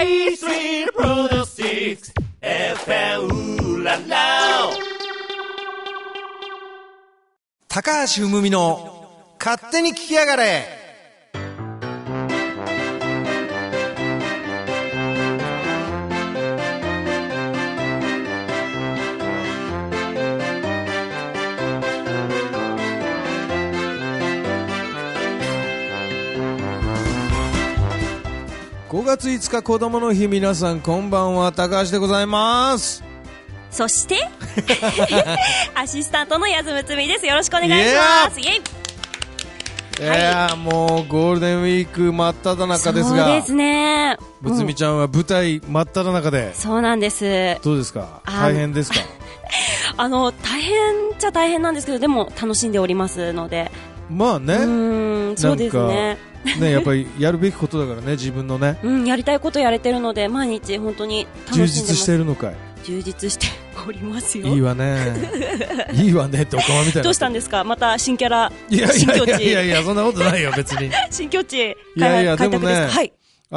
A Street Products FM ララ高橋うむみの勝手に聞きやがれ。5月5日子供の日、皆さんこんばんは、高橋でございます。 そしてアシスタントの矢津むつみです。よろしくお願いします。イエイ。 いや、もうゴールデンウィーク真っ只中ですが、 そうですね。 むつみちゃんは舞台真っ只中で、 そうなんです。 どうですか、大変ですか？ 大変っちゃ大変なんですけど、でも楽しんでおりますので。 まあね、 そうですね。 ね、やっぱりやるべきことだからね、自分のね、 やりたいことやれてるので、毎日本当に楽しんでます。 充実してるのかい？ 充実しておりますよ。 いいわねいいわねっておかまみたいな。 どうしたんですか、また新キャラ、 いや新境地。 いやそんなことないよ別に新境地開拓です。でもね、 はい、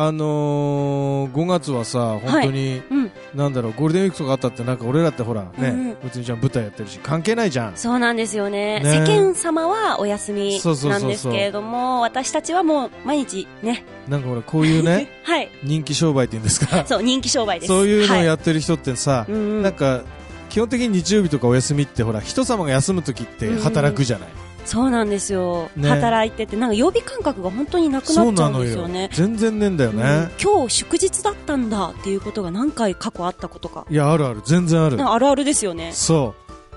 5月はさ、本当に、なんだろう、ゴールデンウィークとかあったって、なんか俺らってほらね、むつみちゃん舞台やってるし関係ないじゃん。 そうなんですよね。世間様はお休みなんですけれども、私たちはもう毎日ね、 なんかほらこういうね、はい、人気商売って言うんですかそう、人気商売です。 そういうのをやってる人ってさ、なんか基本的に日曜日とかお休みってほら人様が休む時って働くじゃない。 そうなんですよ、ね、働いててなんか曜日感覚が本当になくなっちゃうんですよね。 全然ねえんだよね、 今日祝日だったんだっていうことが何回過去あったことか。 いや、あるある、全然ある。 あるあるですよね。 そう、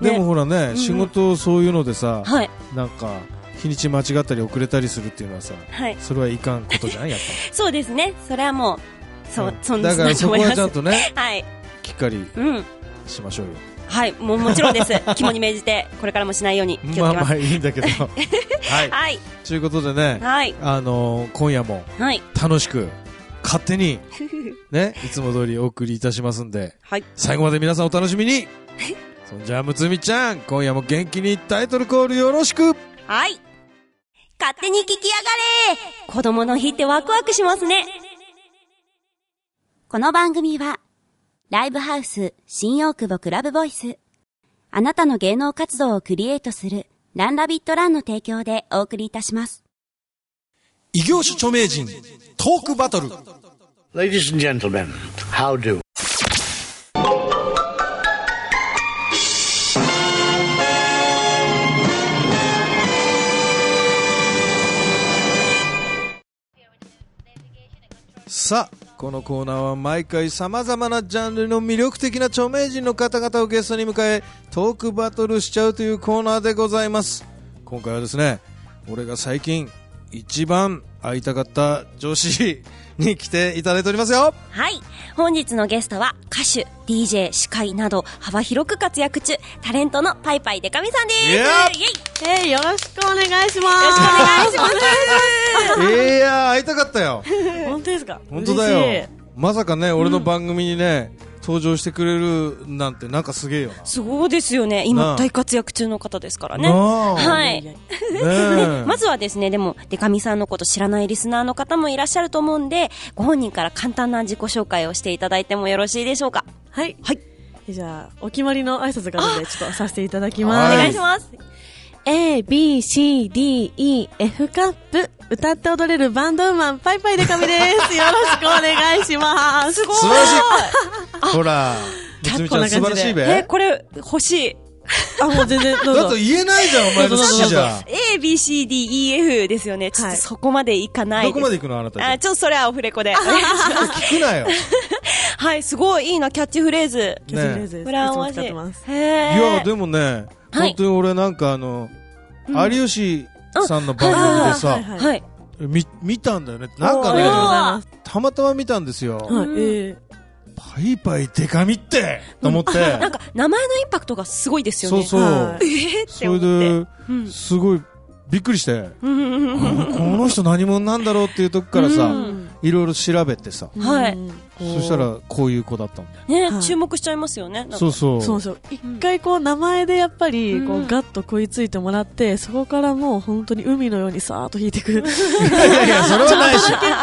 ね、でもほらね、仕事そういうのでさ、はい、なんか日にち間違ったり遅れたりするっていうのはさ、はい、それはいかんことじゃんやっぱそうですね、それはもうそんなだからそこはちゃんとね、 はい、 きっかりしましょうよ。 はい、もちろんです肝に銘じてこれからもしないように気をつけます。 まあいいんだけどはい、はい、ということでね、はい、今夜も楽しく勝手にねいつも通りお送りいたしますんで、はい、最後まで皆さんお楽しみにそんじゃむつみちゃん、今夜も元気にタイトルコールよろしく。 はい、勝手に聞きやがれ。子供の日ってワクワクしますね。 この番組はライブハウス新大久保クラブボイス、あなたの芸能活動をクリエイトするランラビットランの提供でお送りいたします。 異業種著名人トークバトル。 Ladies and gentlemen, how do? さあ、このコーナーは毎回様々なジャンルの魅力的な著名人の方々をゲストに迎えトークバトルしちゃうというコーナーでございます。今回はですね、俺が最近一番会いたかった女子に来ていただいておりますよ。 はい、本日のゲストは歌手、DJ、司会など幅広く活躍中、タレントのパイパイデカミさんです。 イエイ、よろしくお願いします。 よろしくお願いしますいや、会いたかったよ。 本当ですか？ 本当だよ。まさかね、俺の番組にね、登場してくれるなんてなんかすげえよな。 そうですよね、今大活躍中の方ですからね。はい、ね、まずはですね、でもデカミさんのこと知らないリスナーの方もいらっしゃると思うんで、ご本人から簡単な自己紹介をしていただいてもよろしいでしょうか？ はい、はい、じゃあお決まりの挨拶があるのでちょっとさせていただきます。 お願いします。 A, B, C, D, E, F カップ、歌って踊れるバンドウーマンパイパイデカミです。よろしくお願いします。 すごい、 素晴らしい。ほら、むつみちゃん素晴らしいべ。 これ欲しい。 もう全然どうぞ。 だと言えないじゃん、お前の好きじゃん。 A, B, C, D, E, F ですよね。ちょっとそこまでいかないです。 どこまで行くのあなた？ ちょっとそれはオフレコで。 聞くなよ。 はい、すごいいいな、キャッチフレーズ。 キャッチフレーズ。 これは面白い。 いや、でもね、本当に俺なんか有吉さんの番組でさ、見たんだよね。なんかね、たまたま見たんですよ。パイパイデカミってと思って、 なんか名前のインパクトがすごいですよね。 そうそう。それですごいびっくりして、この人何者なんだろうっていうとこからさ、いろいろ調べてさ、はい、そしたらこういう子だったんだね、はい、注目しちゃいますよね。 そうそうそうそう、一回こう名前でやっぱりこうガッと食いついてもらって、そこからもう本当に海のようにさーっと引いてくる。 いやいやそれはないし、 ちょっとだ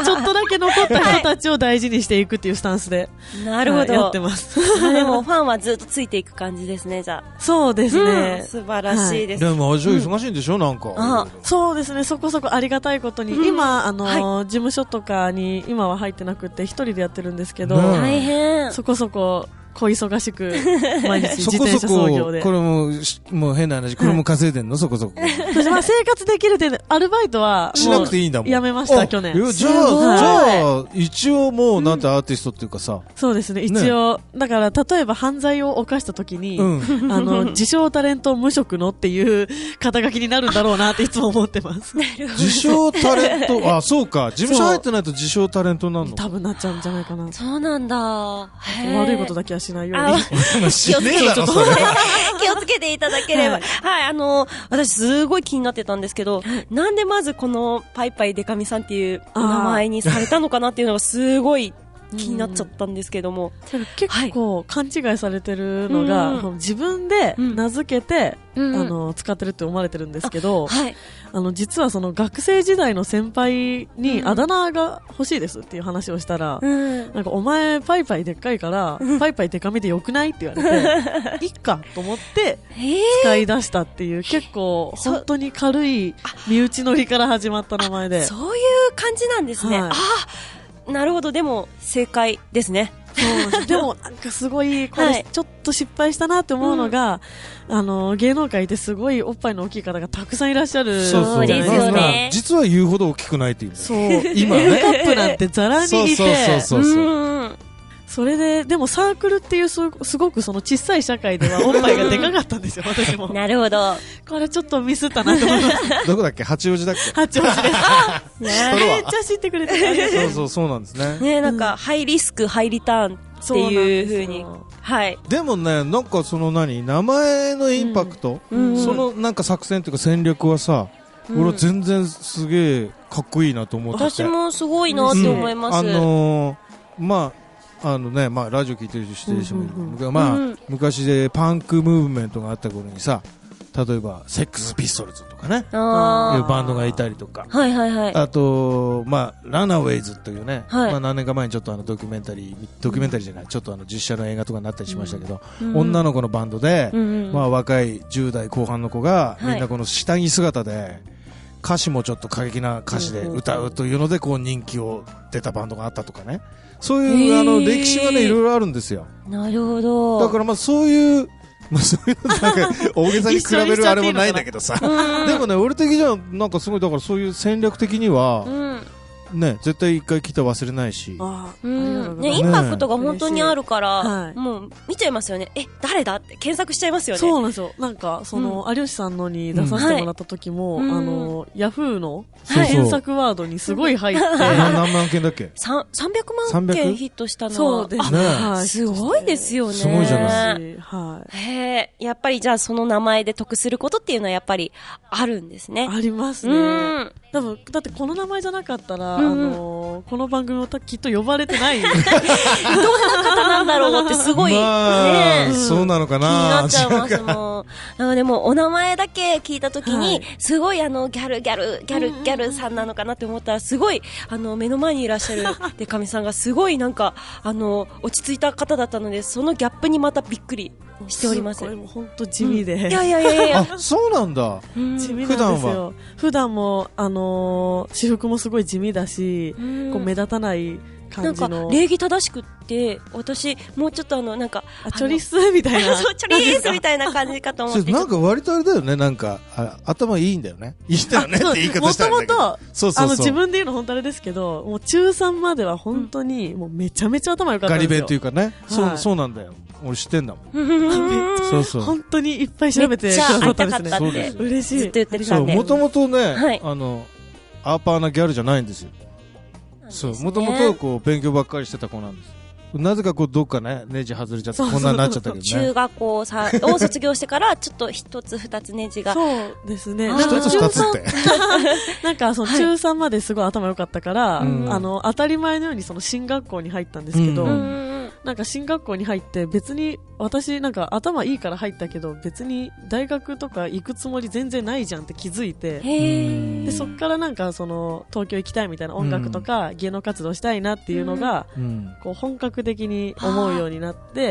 け残った人たちを大事にしていくっていうスタンスで、 なるほど。 やってます。 でもファンはずっとついていく感じですね、じゃあ。 そうですね。 素晴らしいです。 でも、忙しいんでしょなんか。 そうですね、そこそこありがたいことに。今、事務所とかに今は入ってなくて、一人でやってるんですけど、 大変。 そこそこ、小忙しく、毎日自転車操業で。 これもう変な話、これも稼いでんのそこそこ。 生活できるって、アルバイトは、 しなくていいんだもん。 やめました、去年。 じゃあ、一応もう、なんてアーティストっていうかさ。 そうですね、一応。だから、例えば犯罪を犯した時に、自称タレント無職のっていう肩書きになるんだろうなっていつも思ってます。 自称タレント、あ、そうか。事務所入ってないと自称タレントになるの？ 多分なっちゃうんじゃないかな。 そうなんだ。 悪いことだけはしないように。 気をつけていただければ。はい、私すごい気になってたんですけど、なんでまずこのパイパイデカミさんっていうお名前にされたのかなっていうのがすごい気になっちゃったんですけども。 結構勘違いされてるのが、自分で名付けて、使ってるって思われてるんですけど、実はその学生時代の先輩にあだ名が欲しいですっていう話をしたら、なんかお前パイパイでっかいから、パイパイデカミでよくないって言われて、いっかと思って使い出したっていう、結構本当に軽い身内乗りから始まった名前で。 そういう感じなんですね。なるほど。でも正解ですね。 そうでもなんかすごいこれちょっと失敗したなって思うのが、芸能界ってすごいおっぱいの大きい方がたくさんいらっしゃる。 そうですよね。 実は言うほど大きくないっていう。 そう。今ね。カップなんてザラにいて。そう。それで、でもサークルっていうすごくその小さい社会ではおっぱいがでかかったんですよ、私も。 なるほど。 これちょっとミスったなと思います。 どこだっけ？八王子だっけ？ 八王子です。めっちゃ知ってくれてそうなんですね。 ね、なんか、ハイリスク、ハイリターンっていう風に。はい。 でもね、なんかその名前のインパクト、そのなんか作戦というか戦略はさ、俺は全然すげえかっこいいなと思ってて。 私もすごいなって思います。 ラジオ聞いてる人もいる。昔でパンクムーブメントがあった頃にさ、例えばセックスピストルズとかね、いうバンドがいたりとか、あとランナーウェイズというね、何年か前にちょっとドキュメンタリーじゃない、ちょっと実写の映画とかになったりしましたけど、女の子のバンドで、若い10代後半の子がみんなこの下着姿で歌詞もちょっと過激な歌詞で歌うというのでこう人気を出たバンドがあったとかね、そういう歴史がねいろいろあるんですよ。 なるほど。 だからそういうそういうなんか大げさに比べるあれもないんだけどさでもね、俺的にはなんかすごい、だからそういう戦略的にはね、絶対一回聞いたら忘れないし、 インパクトが本当にあるから、もう見ちゃいますよね。誰だって検索しちゃいますよね。 そうなんですよ。なんか有吉さんのに出させてもらった時も、ヤフーの検索ワードにすごい入って、 何万件だっけ ？300万件ヒットしたのは。 そうですね。 すごいですよね。 すごいじゃない。 やっぱりじゃあその名前で得することっていうのはやっぱりあるんですね。 ありますね。多分だってこの名前じゃなかったら、この番組もきっと呼ばれてない。どんな方なんだろうってすごい、 そうなのかな。 気になっちゃいますもん。でもお名前だけ聞いたときに、すごいギャルさんなのかなって思ったら、すごい目の前にいらっしゃるでかみさんがすごいなんか落ち着いた方だったので、そのギャップにまたびっくりしております。 これも本当地味で。 いや。 そうなんだ。 地味なんですよ。普段も私服もすごい地味だし、こう目立たない感じの。 なんか礼儀正しくって、私もうちょっとなんかチョリスみたいな。 そう、チョリスみたいな感じかと思って。 なんか割とあれだよね、なんか頭いいんだよね。いいんだよねって言い方したんだけど。 もともと自分で言うの本当あれですけど、もう中3までは本当にもうめちゃめちゃ頭良かったんですよ。 ガリ弁っていうかね。そうなんだよ。俺知ってんだもん。そう。 本当にいっぱい調べてくださったんですね。 そうです。 嬉しい。 ずっと言ってたんで。 もともとね、アーパーなギャルじゃないんですよ。そう、もともとこう勉強ばっかりしてた子なんです。なぜかこうどっかね、ネジ外れちゃってこんなになっちゃったけどね。 中学校を卒業してからちょっと一つ二つネジが。 そうですね。 一つ二つって。 なんか中3まですごい頭良かったから、当たり前のようにその進学校に入ったんですけど、なんなんか進学校に入って別に私なんか頭いいから入ったけど別に大学とか行くつもり全然ないじゃんって気づいて、でそっからなんかその東京行きたいみたいな音楽とか芸能活動したいなっていうのが、こう本格的に思うようになって、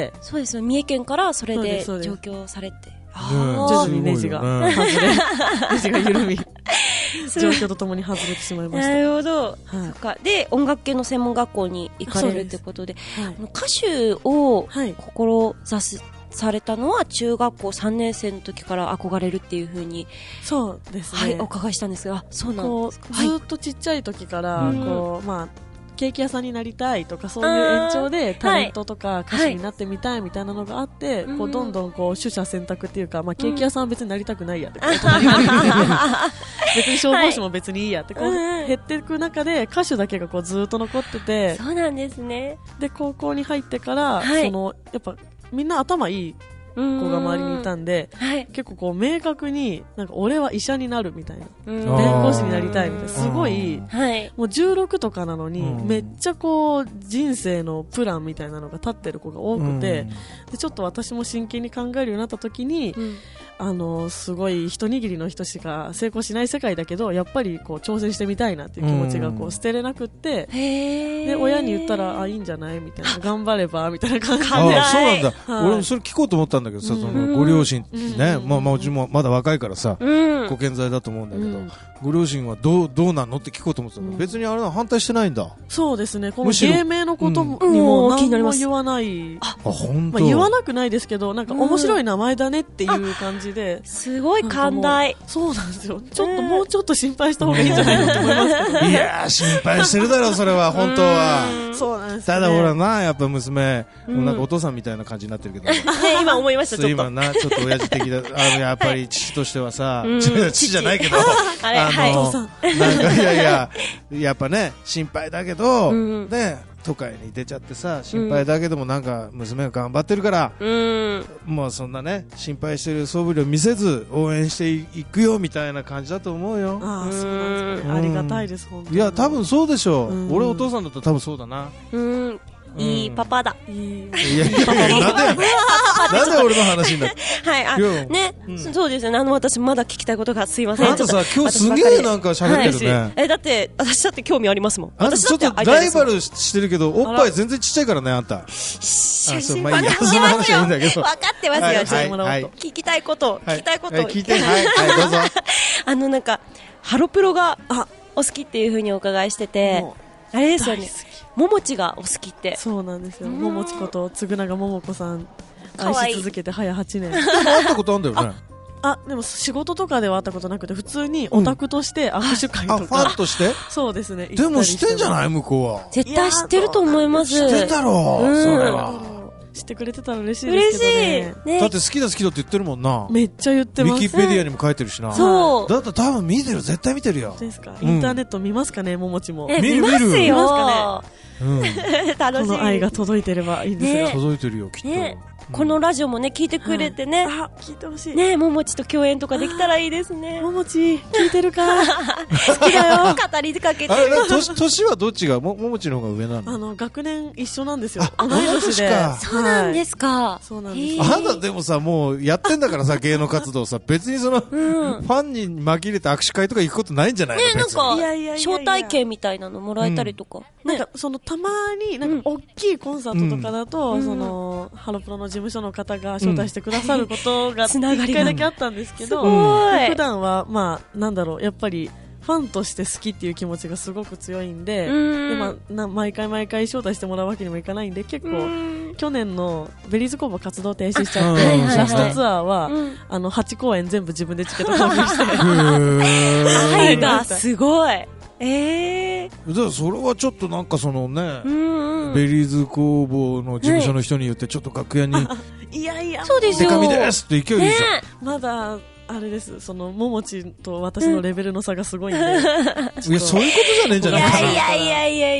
そうですよ、三重県からそれで上京されて、 徐々にネジが外れ、ネジが緩み状況とともに外れてしまいました。 なるほど、そっか。で音楽系の専門学校に行かれるってことで、歌手を志されたのは中学校3年生の時から憧れるっていう風に、 そうですね、 はい、お伺いしたんですが、そうなんですか。 ずっとちっちゃい時からこう、まあケーキ屋さんになりたいとかそういう延長でタレントとか歌手になってみたいみたいなのがあって、こうどんどんこう取捨選択っていうか、まあ、ケーキ屋さんは別になりたくないやって別に消防士も別にいいやってこう減っていく中で歌手だけがこうずっと残ってて、 そうなんですね。 で高校に入ってから、そのやっぱみんな頭いい子が周りにいたんで、結構こう明確になんか俺は医者になるみたいな、弁護士になりたいみたいな、すごい、もう16とかなのにめっちゃこう人生のプランみたいなのが立ってる子が多くて、でちょっと私も真剣に考えるようになった時に、すごい一握りの人しか成功しない世界だけどやっぱりこう挑戦してみたいなっていう気持ちがこう捨てれなくって、で親に言ったらいいんじゃないみたいな、頑張ればみたいな感じで、 そうなんだ、俺もそれ聞こうと思ったんだけどさ、そのご両親ね、まあうちもまだ若いからさ、ご健在だと思うんだけど、ご両親はどうなんのって聞こうと思ってたの、別にあれは反対してないんだ。 そうですね、この芸名のことにも何も言わない、まあ言わなくないですけど、なんか面白い名前だねっていう感じで、 すごい寛大。 そうなんですよ、ちょっともうちょっと心配した方がいいんじゃないのと思いますけどいやー心配してるだろそれは本当は。 そうなんですね。 ただほらな、やっぱ娘、なんかお父さんみたいな感じになってるけど、 今思いました。ちょっと今な、ちょっと親父的だ、やっぱり父としてはさ、父じゃないけど、なんかいややっぱね心配だけど、ね都会に出ちゃってさ心配だけども、なんか娘が頑張ってるから、もうそんなね心配してる素振りを見せず応援していくよみたいな感じだと思うよ。 そうなんですね、ありがたいです本当に。 いや多分そうでしょう、俺お父さんだったら多分そうだな。 いいパパだ。 いやなんで俺の話になって。 はい、ね、そうですよね。私まだ聞きたいことが、すいません。 あんたさ今日すげえなんか喋ってるね。 だって私だって興味ありますもん。 私ちょっとライバルしてるけどおっぱい全然ちっちゃいからねあんた。 まあいいや、その話はいいんだけど。分かってますよ。聞きたいこと聞いて、はいどうぞ。 なんかハロプロがお好きっていう風にお伺いしてて、あれですよね。ももちがお好きって。 そうなんですよ。ももちこと嗣永桃子さん愛し続けて早8年。 会ったことあるんだよね。 でも仕事とかでは会ったことなくて、普通にオタクとして握手会とか、 ファンとしてそうですね。 でも知ってんじゃない向こうは。 絶対知ってると思います。 知ってんだろう、それは。 知ってくれてたら嬉しいですけどね。 嬉しい。だって好きだって言ってるもんな。 めっちゃ言ってます。 ウィキペディアにも書いてるしな。 そう。 だったら多分見てる、絶対見てるよ。 ですか。インターネット見ますかね、ももちも。 見ますよ。見ますかね。楽しい。この愛が届いてればいいんですよ。 届いてるよ、きっと。 このラジオもね聞いてくれてね、 聞いてほしいね、ももちと共演とかできたらいいですね。 ももち聞いてるか好きだよ。 語りかけて。 年はどっちがももちの方が上なの？ 学年一緒なんですよ。 同い年で。 そうなんですか。 そうなんです。 あなたでもさもうやってんだからさ芸能活動さ、別にそのファンに紛れて握手会とか行くことないんじゃないの？ なんか招待券みたいなのもらえたりとか。 なんかそのたまになんか大きいコンサートとかだとそのハロプロの事務所の方が招待してくださることが一回だけあったんですけど、普段はまあなんだろう、やっぱりファンとして好きっていう気持ちがすごく強いんで、毎回招待してもらうわけにもいかないんで、結構去年のベリーズ工房活動停止しちゃって、ラストツアーは8公演全部自分でチケット購入して愛がすごい。 じゃあそれはちょっとなんかそのね、ベリーズ工房の事務所の人に言ってちょっと楽屋にいやそうですよ、 デカミですって勢いでいいじゃん。まだあれです、そのももちと私のレベルの差がすごいんで、 いやそういうことじゃねえんじゃないかな。 いや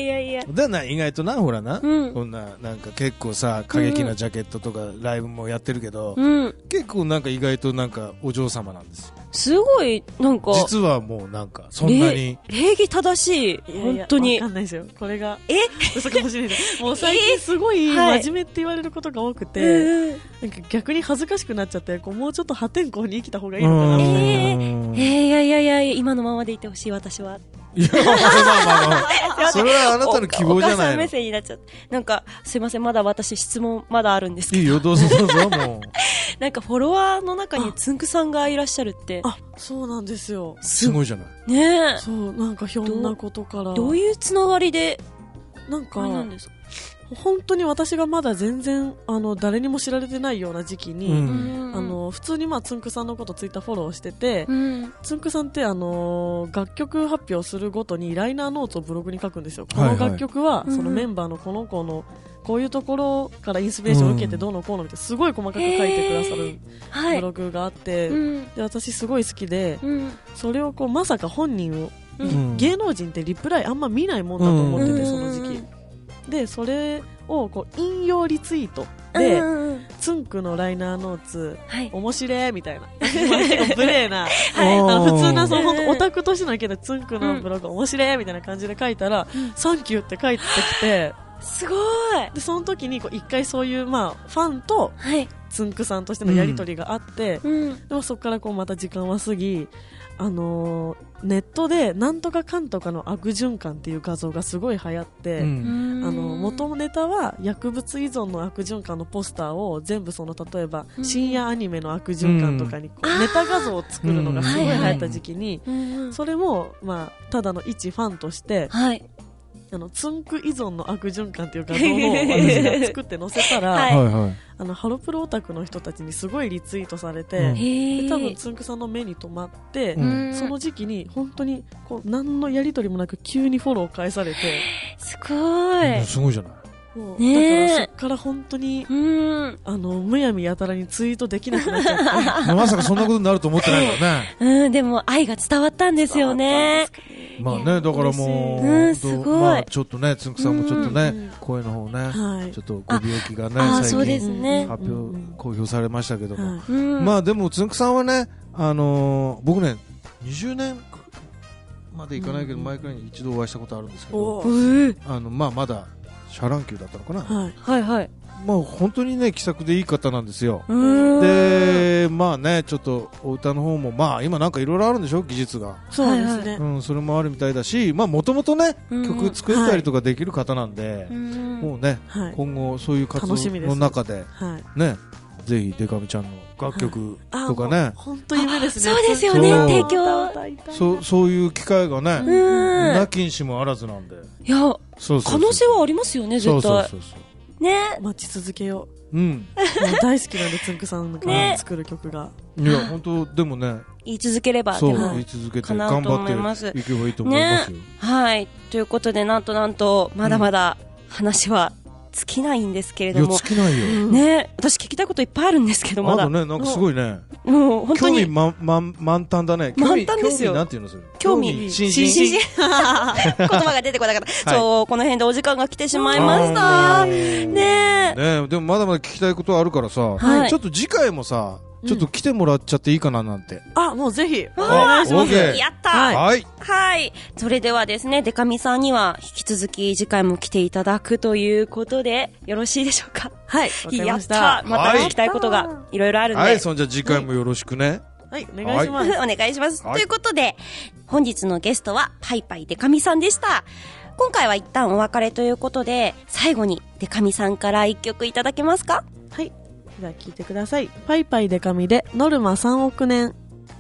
でな、意外とな、ほらな、こんな、なんか結構さ、過激なジャケットとかライブもやってるけど、結構なんか意外となんかお嬢様なんですよ。 すごい、なんか。 実はもうなんか、そんなに。 礼儀正しい。本当に。 わかんないですよ。これが。嘘かもしれないです。もう最近すごい真面目って言われることが多くて、なんか逆に恥ずかしくなっちゃって、こうもうちょっと破天荒に生きた方がいいのかなみたいな。 いや、今のままでいてほしい、私は。 いや、まあ、それはあなたの希望じゃないの。お母さん目線になっちゃって。なんか、すいません、まだ私質問まだあるんですけど。 いいよ、どうぞどうぞ、もう。 なんかフォロワーの中につんくさんがいらっしゃるって。 あ、そうなんですよ。 すごいじゃない。 ねえ。 そう、なんかひょんなことから。 どういうつながりで、 なんか、本当に私がまだ全然、誰にも知られてないような時期に、普通につんくさんのことツイッターフォローしてて、つんくさんって楽曲発表するごとにライナーノーツをブログに書くんですよ。この楽曲は、そのメンバーのこの子の、こういうところからインスピレーションを受けてどうのこうのみたいなすごい細かく書いてくださるブログがあって、で私すごい好きで、それをこうまさか本人を、芸能人ってリプライあんま見ないもんだと思ってて、その時期でそれをこう引用リツイートで、つんくのライナーノーツ、面白いみたいな結構無礼な普通なオタクとしての意見でつんくのブログ面白いみたいな感じで書いたら、サンキューって書いてきて、 すごい。 でその時にこう一回そういうファンとつんくさんとしてのやり取りがあって、でもそこからこうまた時間は過ぎ、ネットでなんとかかんとかの悪循環っていう画像がすごい流行って、元ネタは薬物依存の悪循環のポスターを全部例えば深夜アニメの悪循環とかにこうネタ画像を作るのがすごい流行った時期に、それもただの一ファンとして、つんく依存の悪循環っていう画像を私が作って載せたら、ハロプロオタクの人たちにすごいリツイートされて、で多分つんくさんの目に留まって、その時期に本当にこう何のやり取りもなく急にフォロー返されて、 すごい、 すごいじゃない。 だからそっから本当に、むやみやたらにツイートできなくなっちゃってまさかそんなことになると思ってないからね。 でも愛が伝わったんですよね。 まあね、だからもう、 すごい。 ちょっとね、つんくさんもちょっとね、声の方ね、ちょっとご病気がね、最近発表、公表されましたけども。まあでもつんくさんはね、僕ね、20年までいかないけど、前くらいに一度お会いしたことあるんですけど、まだ、シャラン級だったのかな。まあ本当にね、気さくでいい方なんですよ。で、まあね、ちょっとお歌の方も、今なんかいろいろあるんでしょ、技術が。 そうですね。 それもあるみたいだし、もともとね、曲作ったりとかできる方なんで、もうね、今後そういう活動の中で、ね、ぜひデカミちゃんの楽曲とかね。 本当夢ですね。 そうですよね、提供。 そういう機会がね、なきにしもあらずなんで。 いや、可能性はありますよね、絶対。ね、 待ち続けよう。もう大好きなんで、つんくさんが作る曲が。 いや、本当でもね。 言い続ければ、 言い続けて、頑張っていけばいいと思いますよ。 はい。ということで、なんと、まだまだ話は尽きないんですけれども。 いや、尽きないよ。 ね、私聞きたいこといっぱいあるんですけど、まだ。 ね、なんかすごいね。 もう本当に。 興味満タンだね。 満タンですよ。 なんていうのそれ。 興味津々。言葉が出てこなかった。そう、この辺でお時間が来てしまいました。ねえ。でもまだまだ聞きたいことはあるからさ、ちょっと次回もさ、ちょっと来てもらっちゃっていいかななんて。 もうぜひ、お願いします。 やったはい。 はい。それではですね、デカミさんには引き続き次回も来ていただくということで、よろしいでしょうか？ はい。 やった。また聞きたいことがいろいろあるんで。 はい、そんじゃ次回もよろしくね。 はい、お願いします。 お願いします。ということで、本日のゲストはパイパイデカミさんでした。今回は一旦お別れということで、最後にデカミさんから一曲いただけますか？ はい。では聴いてください。パイパイデカミでノルマ3億年。 あん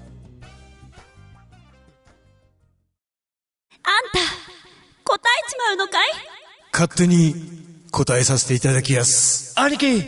た、答えちまうのかい？ 勝手に答えさせていただきやす。兄貴！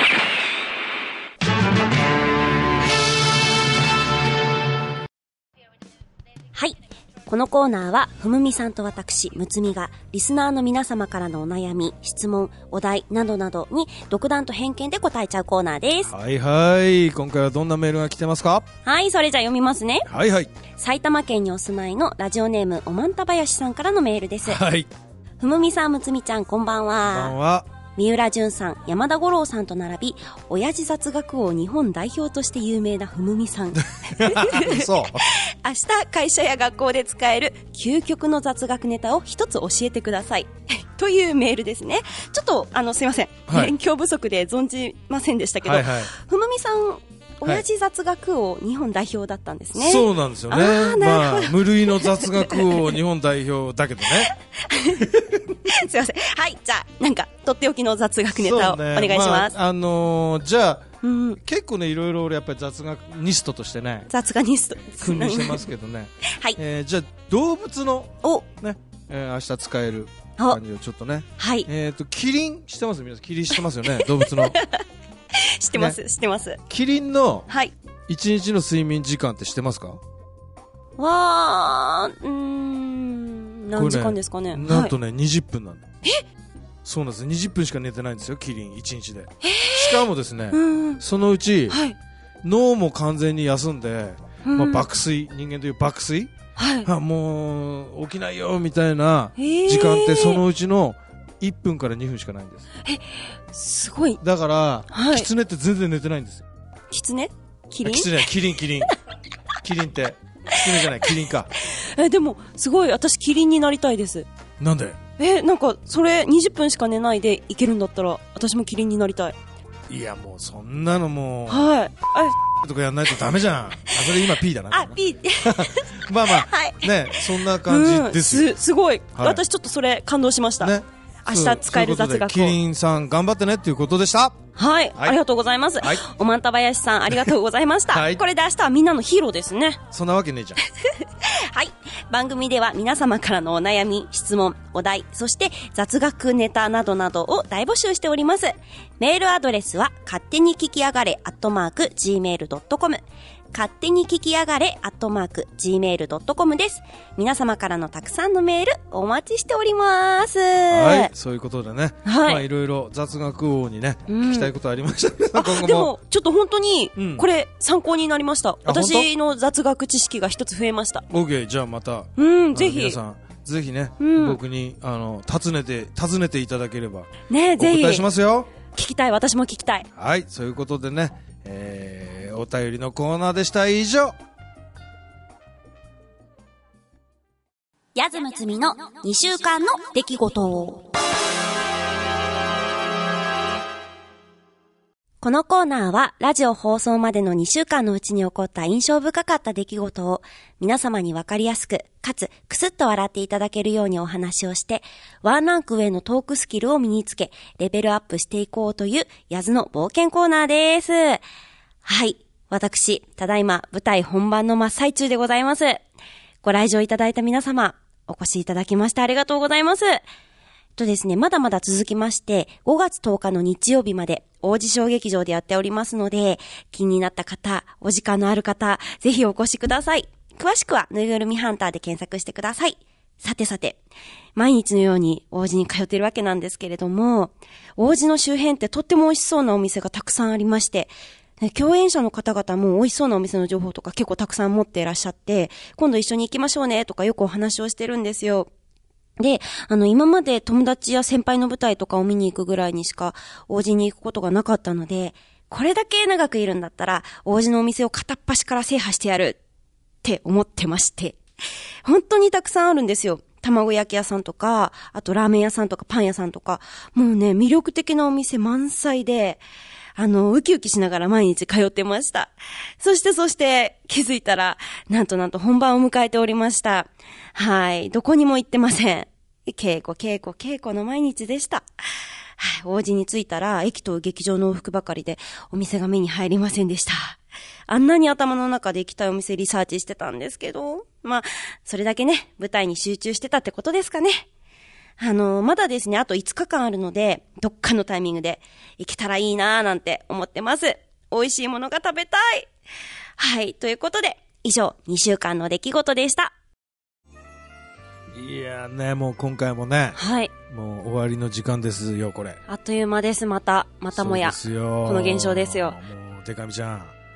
はい。このコーナーは、ふむみさんと私、むつみが、リスナーの皆様からのお悩み、質問、お題などなどに、独断と偏見で答えちゃうコーナーです。 はいはい。今回はどんなメールが来てますか？ はい、それじゃあ読みますね。 はいはい。 埼玉県にお住まいのラジオネーム、おまんたばやしさんからのメールです。 はい。 ふむみさん、むつみちゃん、こんばんは。 こんばんは。 三浦淳さん、山田五郎さんと並び、親父雑学王日本代表として有名なふむみさん。 そう。 明日会社や学校で使える究極の雑学ネタを一つ教えてください。というメールですね。ちょっとすいません、はい、勉強不足で存じませんでしたけど、はいはい、ふむみさん、親父雑学王日本代表だったんですね。 そうなんですよね。無類の雑学王日本代表だけどね。 すいません。はい、じゃあなんかとっておきの雑学ネタをお願いします。 じゃあ、結構ね、いろいろ俺やっぱり雑学ニストとしてね、 雑学ニスト君臨してますけどね。 はい。 じゃあ動物のね、明日使える感じをちょっとね。 はい。 キリン知ってます？皆さんキリン知ってますよね。動物の。 知ってます、知ってます。 キリンの1日の睡眠時間って知ってますか？ 何時間ですかね。 なんとね、20分なんだ。そうなんです。20分しか寝てないんですよ、キリン1日で。しかもですね、そのうち、脳も完全に休んで、爆睡、人間という爆睡、もう起きないよみたいな時間ってそのうちの1分から2分しかないんです。 すごい。 だから、キツネって全然寝てないんですよ。 キツネ？キリン？ キツネ、キリン。キリンって、キツネじゃない、キリンか。 でも、すごい、私キリンになりたいです。 なんで？ なんか、それ20分しか寝ないでいけるんだったら、私もキリンになりたい。 いや、もうそんなのもう、とかやんないとダメじゃん。それ今 P だな。 P。 まあ、ね、そんな感じですよ。 すごい。私ちょっとそれ感動しました。ね。明日使える雑学を。 キリンさん頑張ってねっていうことでした。 はい。ありがとうございます。おまんたばやしさん、ありがとうございました。これで明日はみんなのヒーローですね。 そんなわけねえじゃん。 はい。番組では皆様からのお悩み、質問、お題、そして雑学ネタなどなどを大募集しております。メールアドレスは、勝手に聞きやがれ@gmail.com。勝手に聞きやがれ@gmail.com です。皆様からのたくさんのメールお待ちしております。 はい、そういうことでね。いろいろ雑学王にね、聞きたいことありましたね。 でも、ちょっと本当に、これ参考になりました。私の雑学知識が一つ増えました。 OK、じゃあまた。 ぜひ。 皆さん、ぜひね、僕に、尋ねていただければ。 ね、ぜひ。 お答えしますよ。 聞きたい、私も聞きたい。 はい、そういうことでね、お便りのコーナーでした。以上。 やずむつみの2週間の出来事。このコーナーはラジオ放送までの2週間のうちに起こった印象深かった出来事を皆様にわかりやすくかつくすっと笑っていただけるようにお話をしてワンランク上のトークスキルを身につけレベルアップしていこうというやずの冒険コーナーです。はい。私、ただいま舞台本番の真っ最中でございます。ご来場いただいた皆様、お越しいただきましてありがとうございます。ですね、まだまだ続きまして、5月10日の日曜日まで王子小劇場でやっておりますので、気になった方、お時間のある方、ぜひお越しください。詳しくはぬいぐるみハンターで検索してください。さてさて、毎日のように王子に通っているわけなんですけれども、王子の周辺ってとっても美味しそうなお店がたくさんありまして、共演者の方々も美味しそうなお店の情報とか結構たくさん持っていらっしゃって、今度一緒に行きましょうねとかよくお話をしてるんですよ。で、今まで友達や先輩の舞台とかを見に行くぐらいにしか王子に行くことがなかったので、これだけ長くいるんだったら王子のお店を片っ端から制覇してやるって思ってまして、本当にたくさんあるんですよ。卵焼き屋さんとか、あとラーメン屋さんとかパン屋さんとか、もうね、魅力的なお店満載で、ウキウキしながら毎日通ってました。そして気づいたら、なんと本番を迎えておりました。はい。どこにも行ってません。稽古の毎日でした。はい。王子に着いたら、駅と劇場の往復ばかりで、お店が目に入りませんでした。あんなに頭の中で行きたいお店リサーチしてたんですけど、それだけね、舞台に集中してたってことですかね。まだですね、あと5日間あるので、どっかのタイミングで行けたらいいなーなんて思ってます。美味しいものが食べたい。はい、ということで、以上、2週間の出来事でした。 いやね、もう今回もね、 はい。 もう終わりの時間ですよ、これ。 あっという間です、またもや。 そうですよ。 この現象ですよ。 もう、デカミちゃん。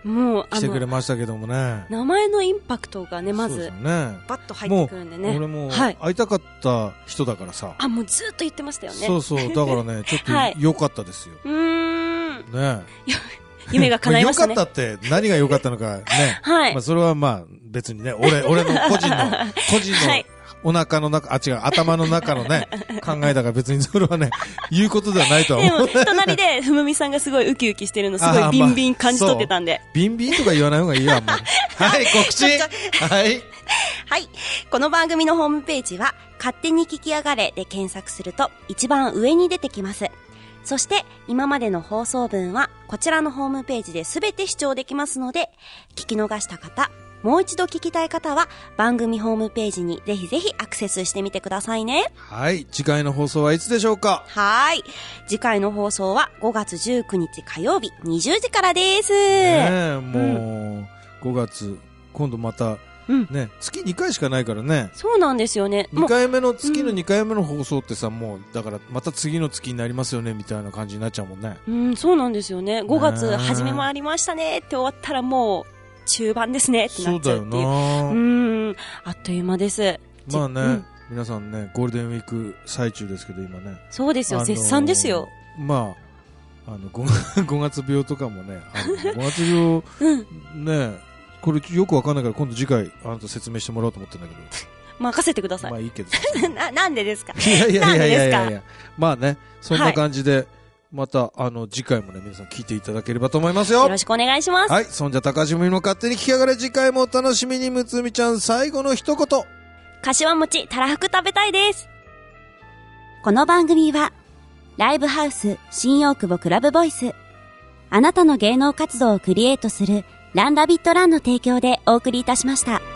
もう来てくれましたけどもね。 名前のインパクトがね、まず、バッと入ってくるんでね。 俺も会いたかった人だからさ。 もうずっと言ってましたよね。 そうそう。だからね、ちょっと良かったですよ。ね夢が叶いましたね。 良かったって何が良かったのかね。 はい。 まあそれはまあ別にね、俺の個人のお腹の中、頭の中のね、考えだから別にそれはね、言うことではないとは思う。 でも、隣で、ふむみさんがすごいウキウキしてるの、すごいビンビン感じ取ってたんで。 ビンビンとか言わない方がいいわ、もう。はい、告知はい。 はい。この番組のホームページは、勝手に聞きやがれで検索すると、一番上に出てきます。そして、今までの放送分は、こちらのホームページで全て視聴できますので、聞き逃した方、もう一度聞きたい方は番組ホームページにぜひぜひアクセスしてみてくださいね。 はい。次回の放送はいつでしょうか？ はい。次回の放送は5月19日火曜日20時からです。 もう、5月、今度また、ね、月2回しかないからね。 そうなんですよね。 2回目の、月の2回目の放送ってさ、もう、だからまた次の月になりますよね、みたいな感じになっちゃうもんね。 そうなんですよね。5月始めもありましたねって終わったらもう、中盤ですねってなっちゃうっていう。 そうだよな。 あっという間です。 まあね、皆さんね、ゴールデンウィーク最中ですけど今ね。 そうですよ、絶賛ですよ。 まあ、5月病とかもね、5月病、ね、これよくわかんないから今度次回あなた説明してもらおうと思ってるんだけど。 任せてください。 まあいいけど。 なんでですか？ いや。まあね、そんな感じで、また、次回もね、皆さん聞いていただければと思いますよ。 よろしくお願いします。 はい。そんじゃ、高橋みの勝手に聞きやがれ。次回もお楽しみに。むつみちゃん、最後の一言。 柏餅、たらふく食べたいです。 この番組は、ライブハウス、新大久保クラブボイス。あなたの芸能活動をクリエイトする、ランラビットランの提供でお送りいたしました。